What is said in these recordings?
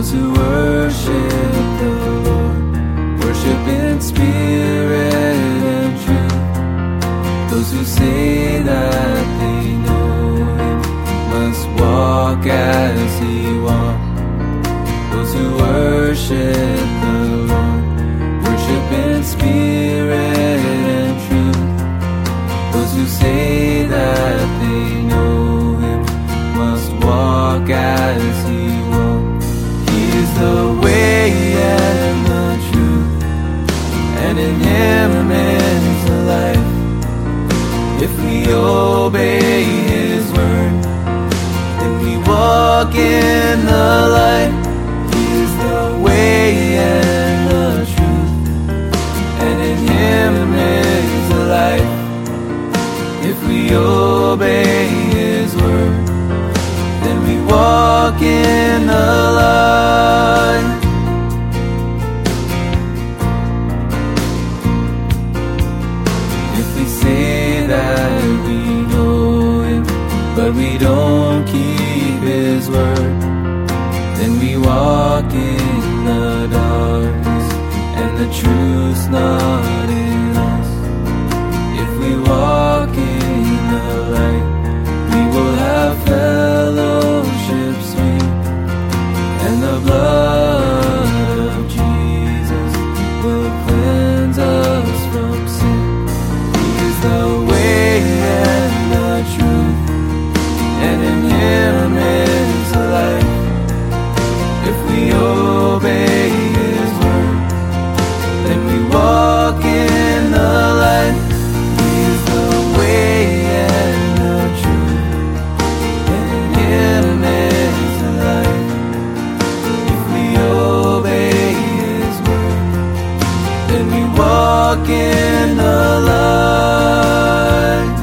Those who worship the Lord worship in spirit and truth. Those who say that they know Him must walk as He walked. Those who worship the Lord worship in spirit and truth. Those who say that they know Him must walk as He walked. He is the way and the truth, and in Him is the life. If we obey His word, then we walk in the light. He is the way and the truth, and in Him is the life. If we obey His word, then we walk in the light. If we say that we know Him, but we don't keep His word, then we walk in the darkness, and the truth's not in us. If we walk in the light, we will have fellowship sweet, and the blood of Jesus will cleanse us from sin. He is the way and the truth, and in Him is the life. If we obey His word, then we walk in the light. He is the way and the truth, and in Him is the life. If we obey His word, then we walk in the light.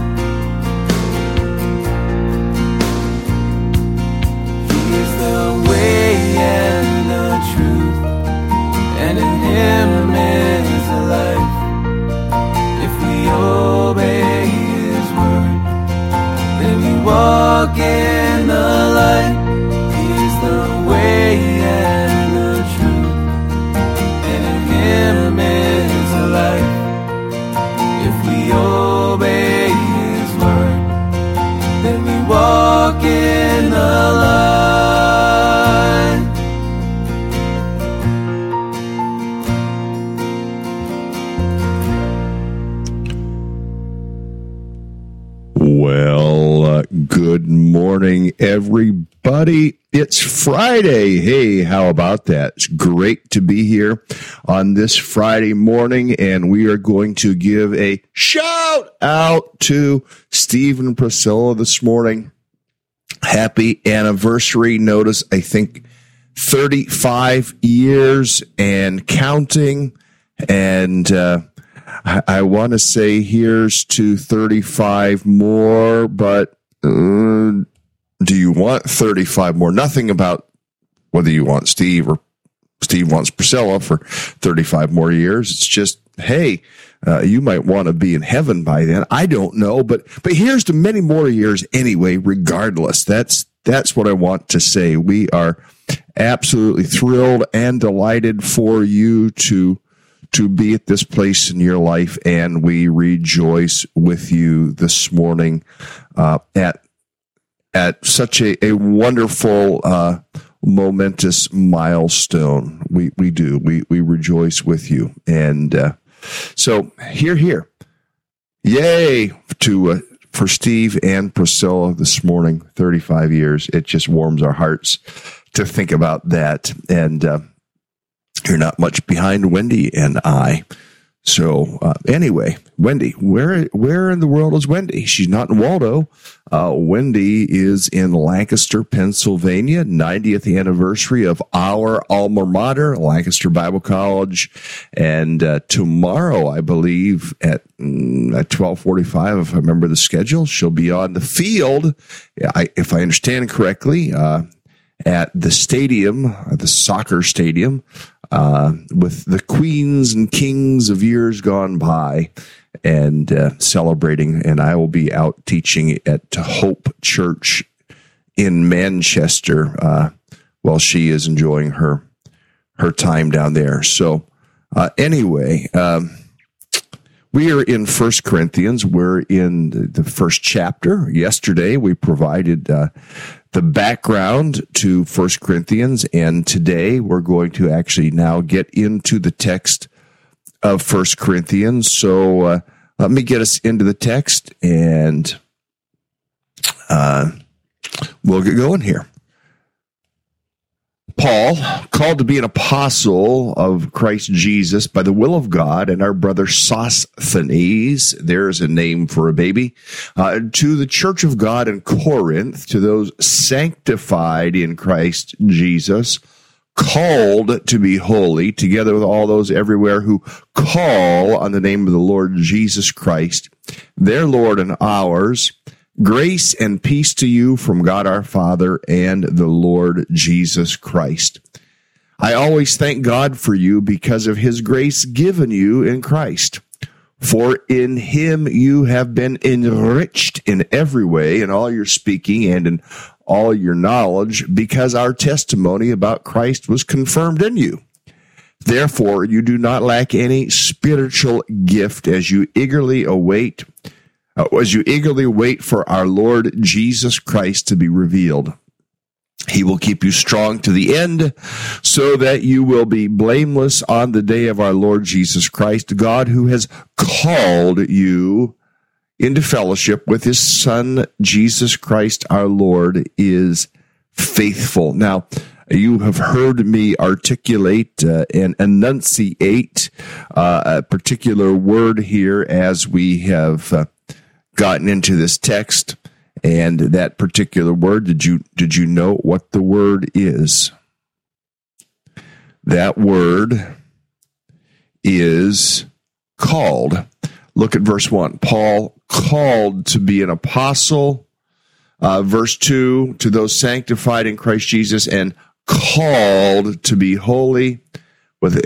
He is the way and the truth, and in Him is the life. If we obey His word, then we walk in the light. He is the way and the truth, and in Him is the life. If we obey His word, then we walk in the light. Well, good morning, everybody. It's Friday. Hey, how about that? It's great to be here on this Friday morning, and we are going to give a shout out to Steve and Priscilla this morning. Happy anniversary. Notice, I think, 35 years and counting, and I want to say here's to 35 more, but do you want 35 more? Nothing about whether you want Steve or Steve wants Priscilla for 35 more years. It's just, hey, you might want to be in heaven by then. I don't know, but here's to many more years anyway, regardless. That's what I want to say. We are absolutely thrilled and delighted for you to be at this place in your life, and we rejoice with you this morning at such a wonderful, momentous milestone. We do. We rejoice with you. And so here. Yay for Steve and Priscilla this morning, 35 years. It just warms our hearts to think about that. And you're not much behind Wendy and I. So anyway, Wendy, where in the world is Wendy? She's not in Waldo. Wendy is in Lancaster, Pennsylvania, 90th anniversary of our alma mater, Lancaster Bible College. And tomorrow, I believe, at 12:45, if I remember the schedule, she'll be on the field, if I understand correctly, at the stadium, the soccer stadium, with the queens and kings of years gone by, and celebrating. And I will be out teaching at Hope Church in Manchester while she is enjoying her time down there. So anyway, we are in 1 Corinthians. We're in the first chapter. Yesterday, we provided the background to 1 Corinthians, and today we're going to actually now get into the text of 1 Corinthians. So let me get us into the text, and we'll get going here. Paul, called to be an apostle of Christ Jesus by the will of God, and our brother Sosthenes, there's a name for a baby, to the church of God in Corinth, to those sanctified in Christ Jesus, called to be holy, together with all those everywhere who call on the name of the Lord Jesus Christ, their Lord and ours. Grace and peace to you from God our Father and the Lord Jesus Christ. I always thank God for you because of his grace given you in Christ. For in him you have been enriched in every way, in all your speaking and in all your knowledge, because our testimony about Christ was confirmed in you. Therefore, you do not lack any spiritual gift as you eagerly wait for our Lord Jesus Christ to be revealed. He will keep you strong to the end, so that you will be blameless on the day of our Lord Jesus Christ. God, who has called you into fellowship with his Son, Jesus Christ our Lord, is faithful. Now, you have heard me articulate and enunciate a particular word here as we have gotten into this text, and that particular word, did you know what the word is? That word is called. Look at verse 1. Paul called to be an apostle. Verse 2, to those sanctified in Christ Jesus, and called to be holy, with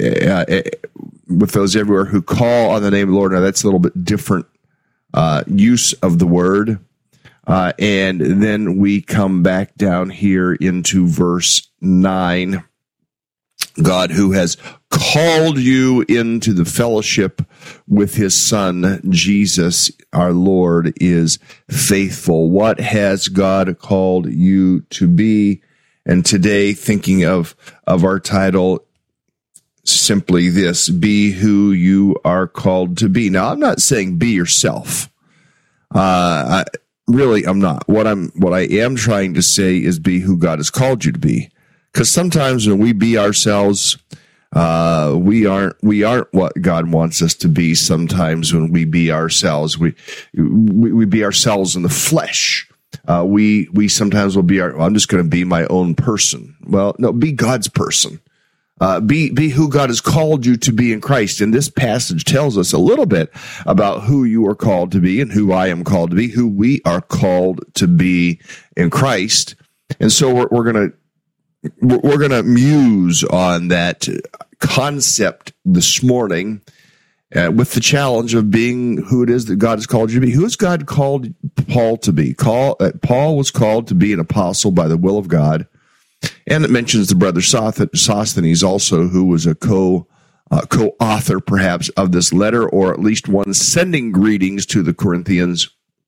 those everywhere who call on the name of the Lord. Now that's a little bit different use of the word. And then we come back down here into verse 9. God, who has called you into the fellowship with his Son, Jesus, our Lord, is faithful. What has God called you to be? And today, thinking of our title, simply this: be who you are called to be. Now, I'm not saying be yourself. I'm not. What I am trying to say is be who God has called you to be. Because sometimes when we be ourselves, we aren't what God wants us to be. Sometimes when we be ourselves, we be ourselves in the flesh. We sometimes will be I'm just going to be my own person. Well, no, be God's person. Be who God has called you to be in Christ. And this passage tells us a little bit about who you are called to be and who I am called to be, who we are called to be in Christ. And so we're going to muse on that concept this morning with the challenge of being who it is that God has called you to be. Who has God called Paul to be? Paul was called to be an apostle by the will of God. And it mentions the brother Sosthenes also, who was a co-author perhaps of this letter, or at least one sending greetings to the Corinthians.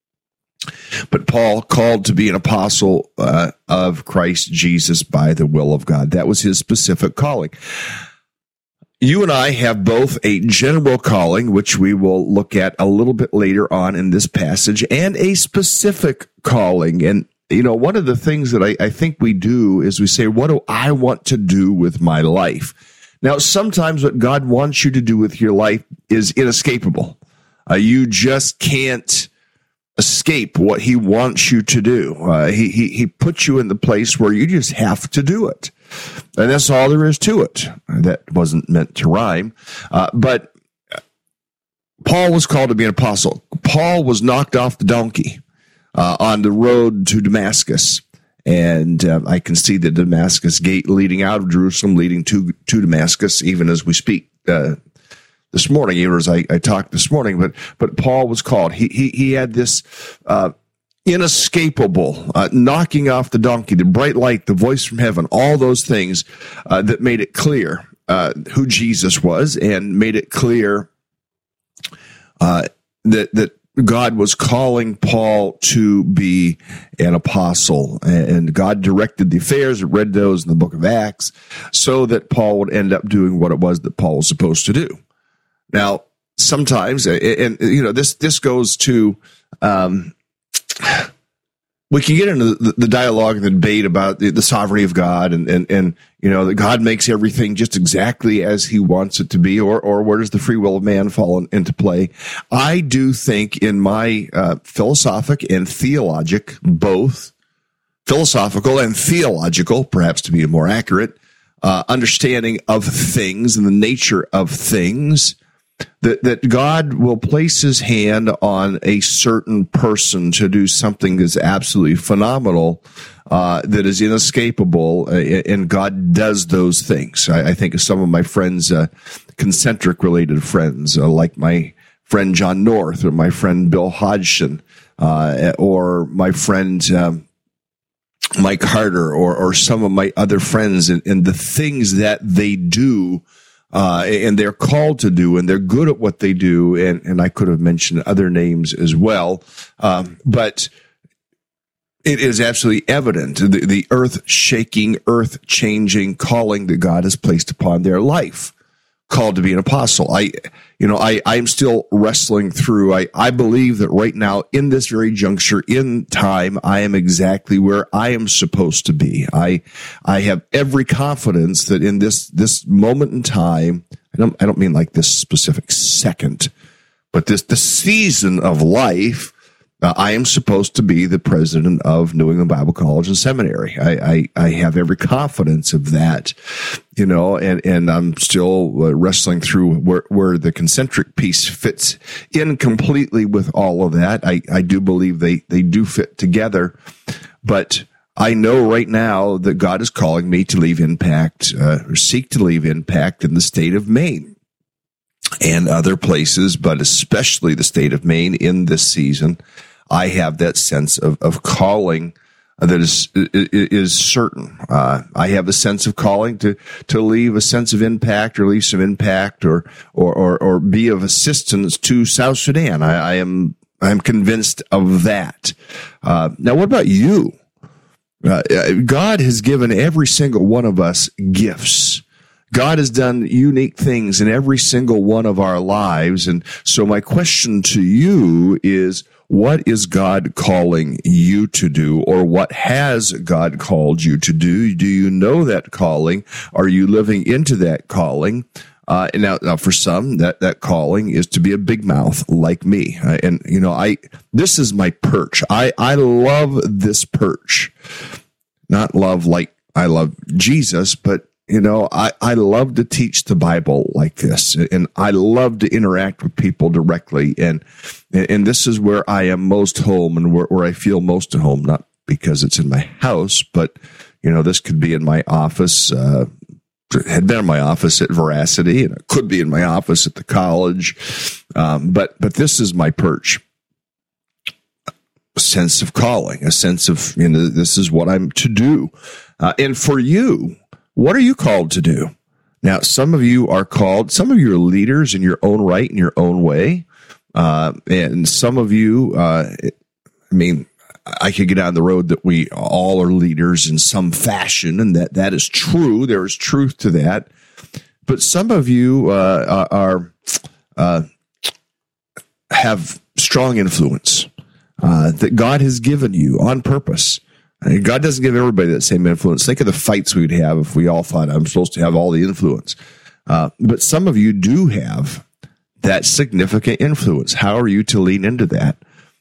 But Paul called to be an apostle of Christ Jesus by the will of God. That was his specific calling. You and I have both a general calling, which we will look at a little bit later on in this passage, and a specific calling. And you know, one of the things that I think we do is we say, what do I want to do with my life? Now, sometimes what God wants you to do with your life is inescapable. You just can't escape what he wants you to do. He puts you in the place where you just have to do it. And that's all there is to it. That wasn't meant to rhyme. But Paul was called to be an apostle. Paul was knocked off the donkey on the road to Damascus. And I can see the Damascus gate leading out of Jerusalem, leading to Damascus, even as we speak this morning, even as I talked this morning. But Paul was called. He had this inescapable, knocking off the donkey, the bright light, the voice from heaven, all those things that made it clear who Jesus was and made it clear that God was calling Paul to be an apostle, and God directed the affairs. I read those in the book of Acts so that Paul would end up doing what it was that Paul was supposed to do. Now, sometimes, and this goes to, we can get into the dialogue and the debate about the sovereignty of God and that God makes everything just exactly as he wants it to be, or where does the free will of man fall into play? I do think in my philosophical and theological, perhaps to be more accurate, understanding of things and the nature of things, that God will place his hand on a certain person to do something that's absolutely phenomenal, that is inescapable, and God does those things. I think of some of my friends, concentric related friends, like my friend John North, or my friend Bill Hodgson, or my friend Mike Harder, or some of my other friends, and the things that they do, and they're called to do, and they're good at what they do. And I could have mentioned other names as well. But it is absolutely evident, the earth-shaking, earth-changing calling that God has placed upon their life, called to be an apostle. I'm still wrestling through. I believe that right now, in this very juncture in time, I am exactly where I am supposed to be. I have every confidence that in this moment in time, I don't mean like this specific second, but the season of life, I am supposed to be the president of New England Bible College and Seminary. I have every confidence of that, and I'm still wrestling through where the concentric piece fits in completely with all of that. I do believe they do fit together, but I know right now that God is calling me to leave impact, or seek to leave impact in the state of Maine and other places, but especially the state of Maine in this season. I have that sense of calling that is certain. I have a sense of calling to leave a sense of impact, or leave some impact, or be of assistance to South Sudan. I'm convinced of that. Now, what about you? God has given every single one of us gifts. God has done unique things in every single one of our lives. And so my question to you is, what is God calling you to do, or what has God called you to do? Do you know that calling? Are you living into that calling? And now for some, that calling is to be a big mouth like me. This is my perch. I love this perch. Not love like I love Jesus, but I love to teach the Bible like this, and I love to interact with people directly. And this is where I am most home, and where I feel most at home, not because it's in my house, but, this could be in my office, had been in my office at Veracity, and it could be in my office at the college. But this is my perch. A sense of calling, a sense of, this is what I'm to do. And for you, what are you called to do? Now, some of you are called, some of you are leaders in your own right, in your own way. And some of you, I could get on the road that we all are leaders in some fashion, and that is true. There is truth to that. But some of you have strong influence that God has given you on purpose. God doesn't give everybody that same influence. Think of the fights we'd have if we all thought I'm supposed to have all the influence. But some of you do have that significant influence. How are you to lean into that?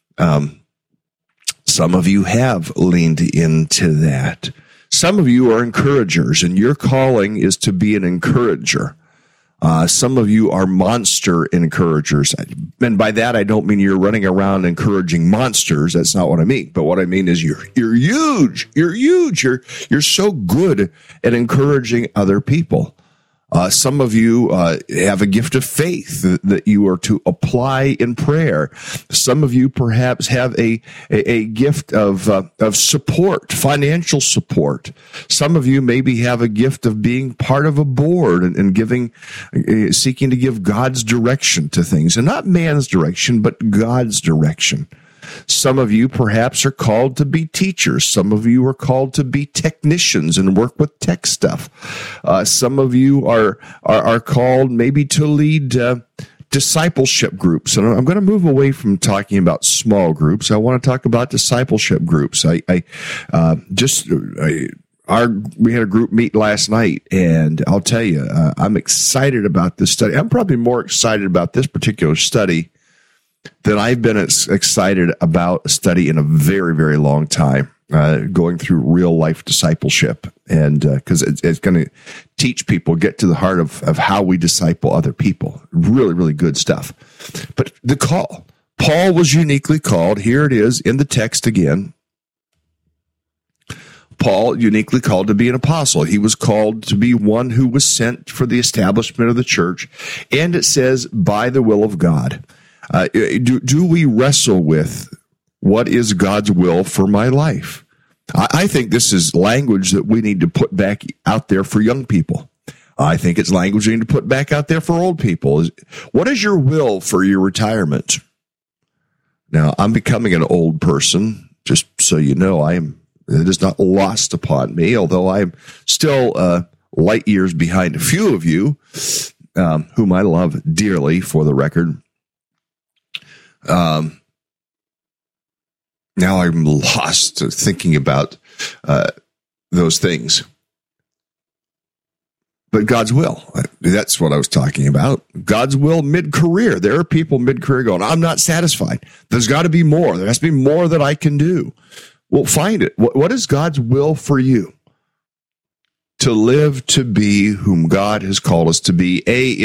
Some of you have leaned into that. Some of you are encouragers, and your calling is to be an encourager. Some of you are monster encouragers. And by that, I don't mean you're running around encouraging monsters. That's not what I mean. But what I mean is you're huge. You're huge. You're so good at encouraging other people. Some of you have a gift of faith that you are to apply in prayer. Some of you perhaps have a gift of support, financial support. Some of you maybe have a gift of being part of a board and seeking to give God's direction to things, and not man's direction, but God's direction. Some of you perhaps are called to be teachers. Some of you are called to be technicians and work with tech stuff. Some of you are called maybe to lead discipleship groups. And I'm going to move away from talking about small groups. I want to talk about discipleship groups. We had a group meet last night, and I'll tell you, I'm excited about this study. I'm probably more excited about this particular study than I've been excited about a study in a very, very long time, going through real life discipleship. And because it's going to teach people, get to the heart of how we disciple other people. Really, really good stuff. But the call, Paul was uniquely called. Here it is in the text again. Paul uniquely called to be an apostle. He was called to be one who was sent for the establishment of the church. And it says, by the will of God. Do we wrestle with what is God's will for my life? I think this is language that we need to put back out there for young people. I think it's language we need to put back out there for old people. What is your will for your retirement? Now, I'm becoming an old person, just so you know. It is not lost upon me, although I'm still light years behind a few of you, whom I love dearly, for the record. Now I'm lost thinking about those things. But God's will, that's what I was talking about. God's will mid-career. There are people mid-career going, I'm not satisfied. There's got to be more. There has to be more that I can do. Well, find it. What is God's will for you? To live to be whom God has called us to be.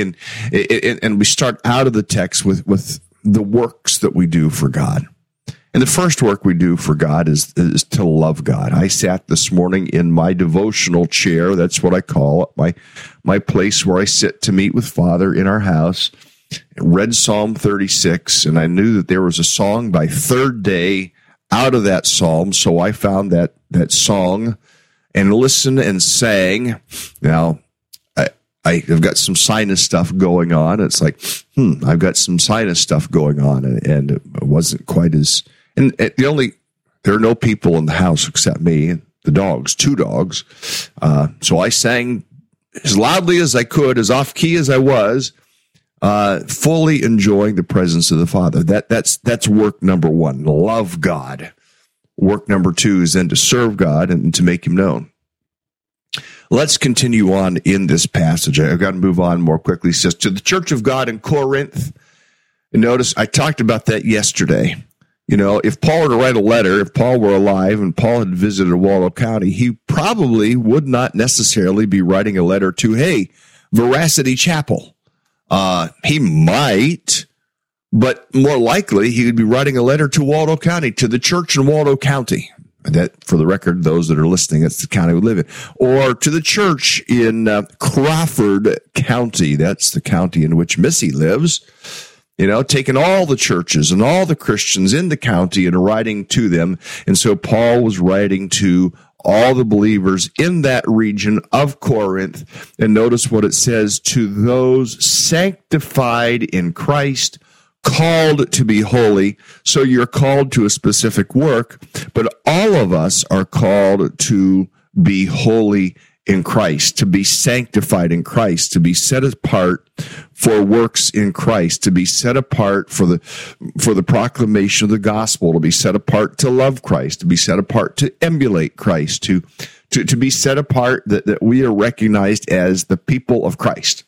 And we start out of the text with the works that we do for God. And the first work we do for God is to love God. I sat this morning in my devotional chair. That's what I call it, my place where I sit to meet with Father in our house. Read Psalm 36, and I knew that there was a song by Third Day out of that psalm, so I found that song and listened and sang. Now, I've got some sinus stuff going on. It's like, I've got some sinus stuff going on, and it wasn't quite as. And there are no people in the house except me and the dogs, 2 dogs. So I sang as loudly as I could, as off key as I was, fully enjoying the presence of the Father. That's work number 1. Love God. Work number 2 is then to serve God and to make Him known. Let's continue on in this passage. I've got to move on more quickly. It says, to the church of God in Corinth. And notice, I talked about that yesterday. You know, if Paul were to write a letter, if Paul were alive and Paul had visited Waldo County, he probably would not necessarily be writing a letter to, hey, Veracity Chapel. He might, but more likely he would be writing a letter to Waldo County, to the church in Waldo County. That, for the record, those that are listening, that's the county we live in. Or to the church in Crawford County. That's the county in which Missy lives. You know, taking all the churches and all the Christians in the county and writing to them. And so Paul was writing to all the believers in that region of Corinth. And notice what it says, to those sanctified in Christ, called to be holy. So you're called to a specific work, but all of us are called to be holy in Christ, to be sanctified in Christ, to be set apart for works in Christ, to be set apart for the proclamation of the gospel, to be set apart to love Christ, to be set apart to emulate Christ, to be set apart that we are recognized as the people of Christ.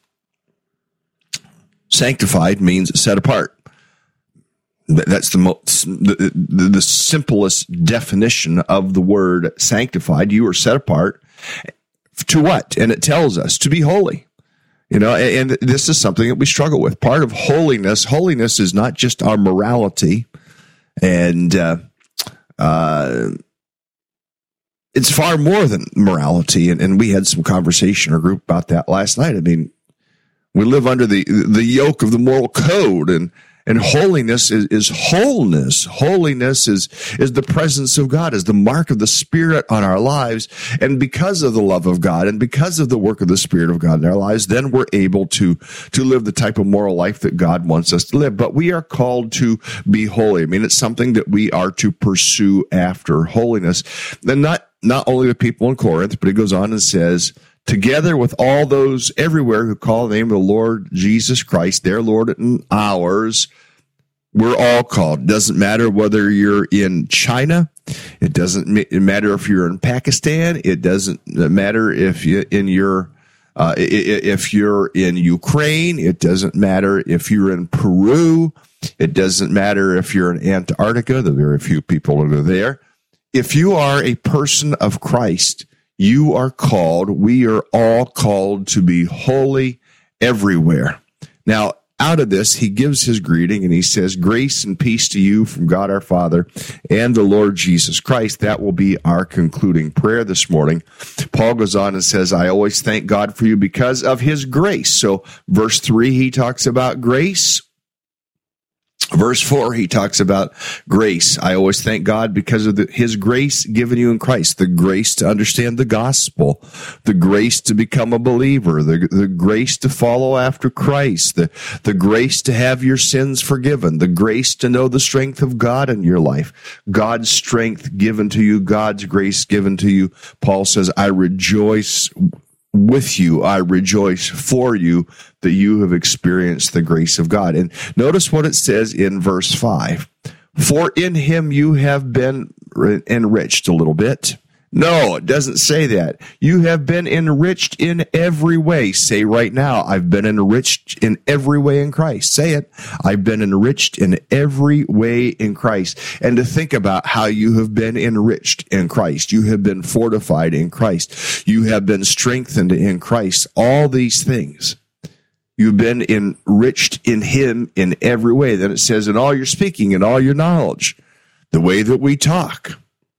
Sanctified means set apart. That's the simplest definition of the word sanctified. You are set apart to what? And it tells us to be holy. You know, and this is something that we struggle with. Part of holiness is not just our morality and it's far more than morality. And we had some conversation in our group about that last night. I mean, we live under the yoke of the moral code, and holiness is wholeness. Holiness is the presence of God, is the mark of the Spirit on our lives. And because of the love of God and because of the work of the Spirit of God in our lives, then we're able to live the type of moral life that God wants us to live. But we are called to be holy. I mean, it's something that we are to pursue after, holiness. And not only the people in Corinth, but it goes on and says, together with all those everywhere who call the name of the Lord Jesus Christ, their Lord and ours, we're all called. It doesn't matter whether you're in China. It doesn't matter if you're in Pakistan. It doesn't matter if you're in Ukraine. It doesn't matter if you're in Peru. It doesn't matter if you're in Antarctica. There are very few people that are there. If you are a person of Christ, you are called, we are all called to be holy everywhere. Now, out of this, he gives his greeting and he says, grace and peace to you from God our Father and the Lord Jesus Christ. That will be our concluding prayer this morning. Paul goes on and says, I always thank God for you because of his grace. So verse 3, he talks about grace. Verse 4, he talks about grace. I always thank God because of his grace given you in Christ, the grace to understand the gospel, the grace to become a believer, the grace to follow after Christ, the grace to have your sins forgiven, the grace to know the strength of God in your life, God's strength given to you, God's grace given to you. Paul says, I rejoice with you, I rejoice for you that you have experienced the grace of God. And notice what it says in verse 5. For in him you have been enriched a little bit. No, it doesn't say that. You have been enriched in every way. Say right now, I've been enriched in every way in Christ. Say it. I've been enriched in every way in Christ. And to think about how you have been enriched in Christ. You have been fortified in Christ. You have been strengthened in Christ. All these things. You've been enriched in him in every way. Then it says in all your speaking and all your knowledge, the way that we talk,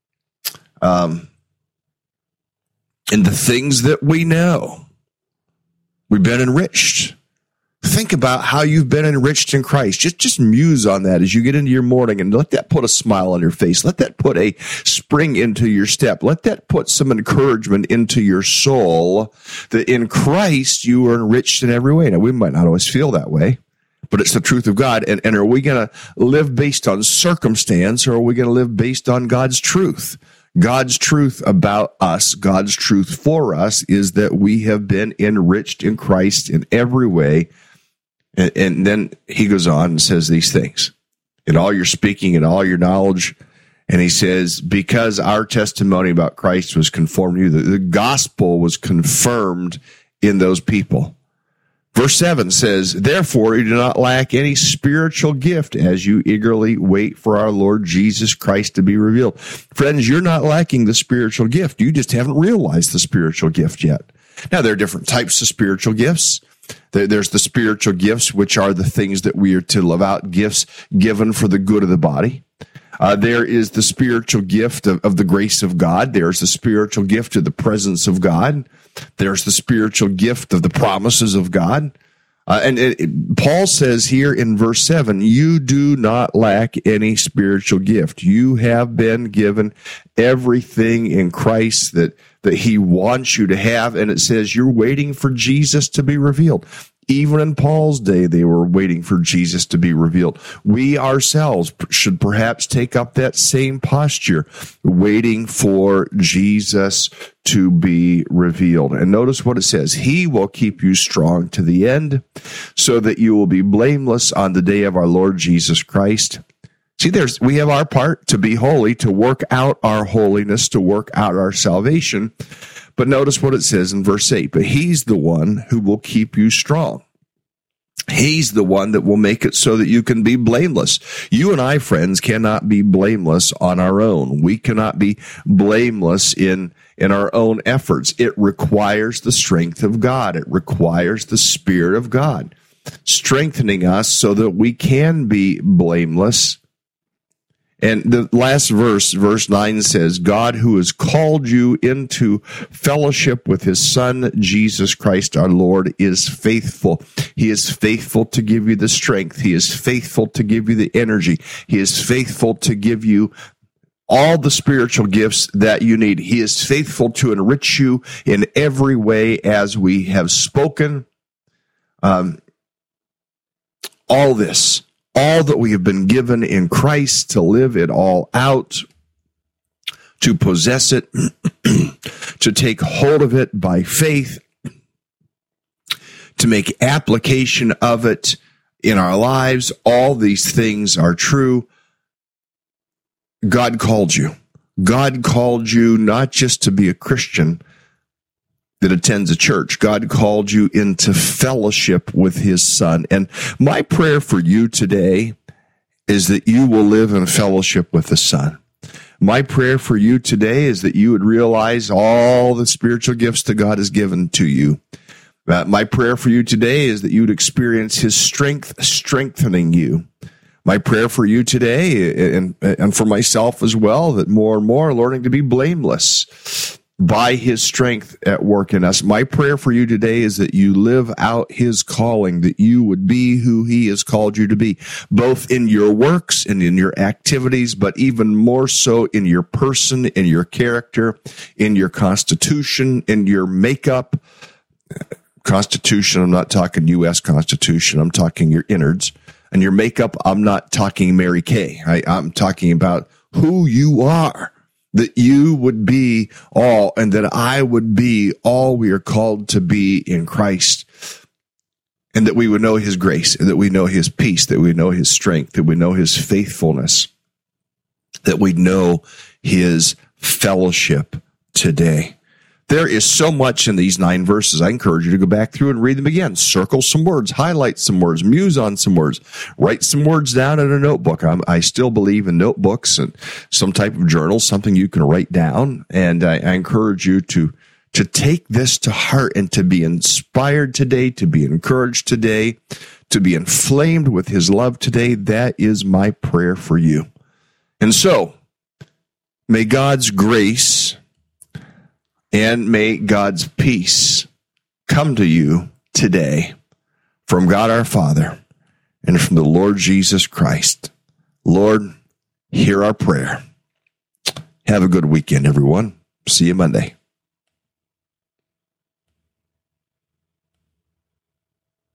and the things that we know, we've been enriched. Think about how you've been enriched in Christ. Just muse on that as you get into your morning and let that put a smile on your face. Let that put a spring into your step. Let that put some encouragement into your soul that in Christ you are enriched in every way. Now, we might not always feel that way, but it's the truth of God. And are we going to live based on circumstance, or are we going to live based on God's truth? God's truth about us, God's truth for us, is that we have been enriched in Christ in every way. And then he goes on and says these things. In all your speaking and all your knowledge. And he says, because our testimony about Christ was conformed to you, the gospel was confirmed in those people. Verse 7 says, therefore, you do not lack any spiritual gift as you eagerly wait for our Lord Jesus Christ to be revealed. Friends, you're not lacking the spiritual gift. You just haven't realized the spiritual gift yet. Now, there are different types of spiritual gifts. There's the spiritual gifts, which are the things that we are to live out, gifts given for the good of the body. There is the spiritual gift of the grace of God. There's the spiritual gift of the presence of God. There's the spiritual gift of the promises of God. Paul says here in verse 7, you do not lack any spiritual gift. You have been given everything in Christ that he wants you to have. And it says you're waiting for Jesus to be revealed. Even in Paul's day, they were waiting for Jesus to be revealed. We ourselves should perhaps take up that same posture, waiting for Jesus to be revealed. And notice what it says. He will keep you strong to the end so that you will be blameless on the day of our Lord Jesus Christ. See, we have our part to be holy, to work out our holiness, to work out our salvation. But notice what it says in verse 8. But he's the one who will keep you strong. He's the one that will make it so that you can be blameless. You and I, friends, cannot be blameless on our own. We cannot be blameless in our own efforts. It requires the strength of God. It requires the Spirit of God strengthening us so that we can be blameless. And the last verse 9 says, God who has called you into fellowship with his Son, Jesus Christ our Lord, is faithful. He is faithful to give you the strength. He is faithful to give you the energy. He is faithful to give you all the spiritual gifts that you need. He is faithful to enrich you in every way, as we have spoken. All this, all that we have been given in Christ, to live it all out, to possess it, to take hold of it by faith, to make application of it in our lives. All these things are true. God called you. God called you not just to be a Christian that attends a church. God called you into fellowship with his Son. And my prayer for you today is that you will live in fellowship with the Son. My prayer for you today is that you would realize all the spiritual gifts that God has given to you. My prayer for you today is that you would experience his strength strengthening you. My prayer for you today, and for myself as well, that more and more learning to be blameless by his strength at work in us. My prayer for you today is that you live out his calling, that you would be who he has called you to be, both in your works and in your activities, but even more so in your person, in your character, in your constitution, in your makeup. Constitution, I'm not talking U.S. Constitution, I'm talking your innards. And your makeup, I'm not talking Mary Kay. I'm talking about who you are, that you would be all, and that I would be all we are called to be in Christ, and that we would know his grace, and that we know his peace, that we know his strength, that we know his faithfulness, that we know his fellowship today. There is so much in these 9 verses. I encourage you to go back through and read them again. Circle some words, highlight some words, muse on some words, write some words down in a notebook. I still believe in notebooks and some type of journal, something you can write down. And I encourage you to take this to heart and to be inspired today, to be encouraged today, to be inflamed with his love today. That is my prayer for you. And so, may God's grace and may God's peace come to you today from God our Father and from the Lord Jesus Christ. Lord, hear our prayer. Have a good weekend, everyone. See you Monday.